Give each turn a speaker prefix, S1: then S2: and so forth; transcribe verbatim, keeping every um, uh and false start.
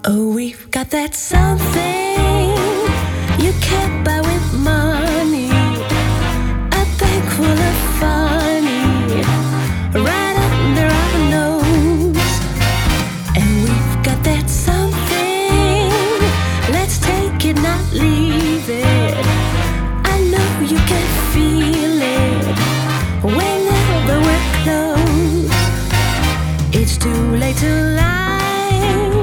S1: Oh, we've got that something you can't buy with